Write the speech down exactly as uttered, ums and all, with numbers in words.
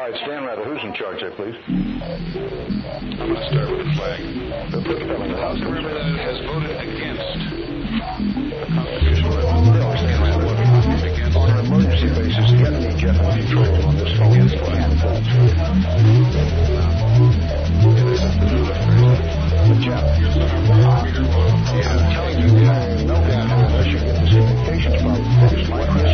All right, Stan Rather, who's in charge there, please? I'm going to start with the flag. The House of Representatives has voted against the constitutional amendment. No, Stan Rather, look, Against on an emergency basis, get me Jeff in control on this phone. Against what? But Jeff, I'm telling you, no doubt unless you get this communications problem fixed, my